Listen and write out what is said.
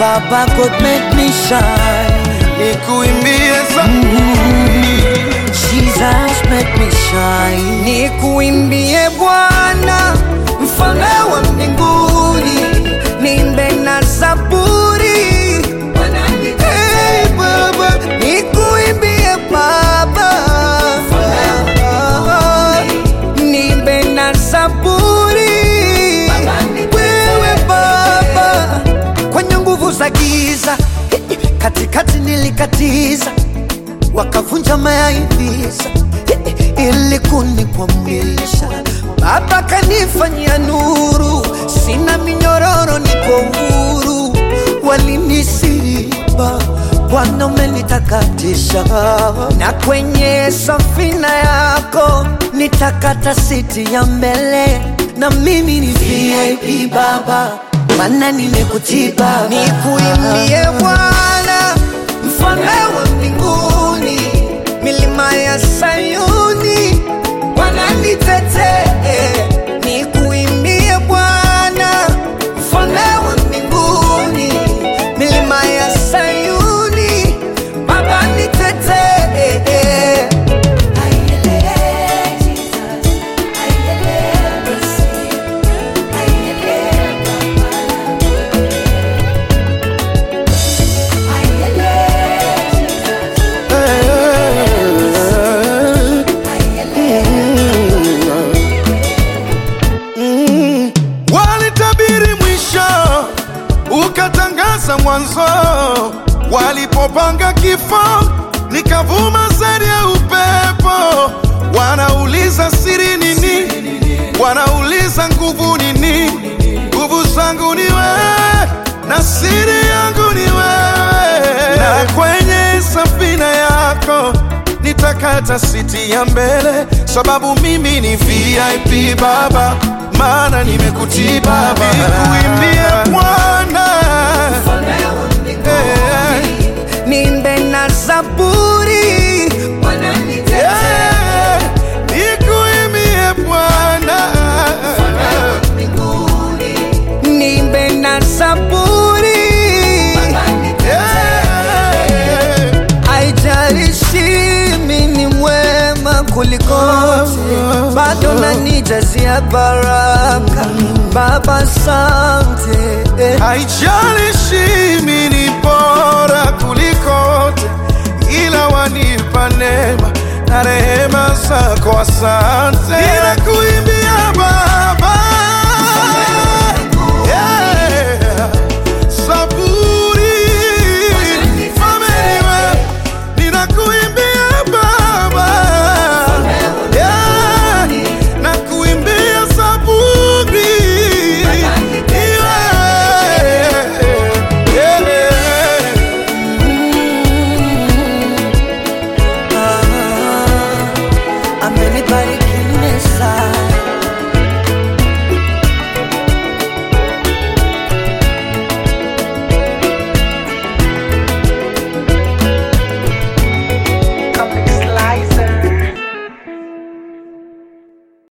Baba God make me shine. Nikuimbie zaburi. Jesus make me shine. Nikuimbie Bwana mfalme wa mbinguni, niimbe na zaburi. Hey Baba, nikuimbie Baba, niimbe na zaburi. Wewe Baba, kwenye nguvu za giza katikati nilikatiza, wakavunja mayaivisa ili kunikwamisha. Baba kanifanyia nuru, sina minyororo, niko huru. Walinisiba, Bwana umenitakatisha, na kwenye safina yako nitakata siti ya mbele. Na mimi ni VIP Baba, maana nimekutii Baba. Nikuimbie Bwana mfalme wa mbinguni, milima ya Sayuni wananitetee. Nikuimbie Bwana mfalme wa mbinguni, milima ya Sayuni Baba nitetee. Walitabiri mwisho, ukatangaza mwanzo. Walipopanga kifo, nikavuma zaidi ya upepo. Wanauliza siri nini? Wanauliza nguvu nini? Nguvu zangu ni wewe, na siri yangu ni wewe. Na kwenye safina yako nitakata siti ya mbele, sababu mimi ni VIP Baba, maana nimekutii Baba. Nikuimbie Bwana niimbe na zaburi. Nikuimbie Bwana niimbe na zaburi. Haijalishi mimi ni mwema kuliko wote, bado unanijazia baraka Baba, asante. haijalishi mimi ni bora